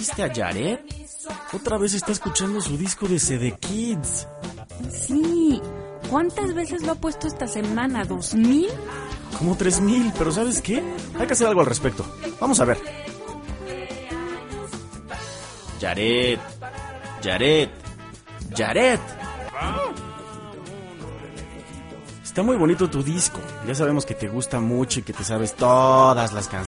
viste a Yaret? Otra vez está escuchando su disco de CD Kids. Sí. ¿Cuántas veces lo ha puesto esta semana? ¿2,000? Como 3,000, pero ¿sabes qué? Hay que hacer algo al respecto. Vamos a ver. Yaret. Yaret. Yaret. Está muy bonito tu disco. Ya sabemos que te gusta mucho y que te sabes todas las canciones.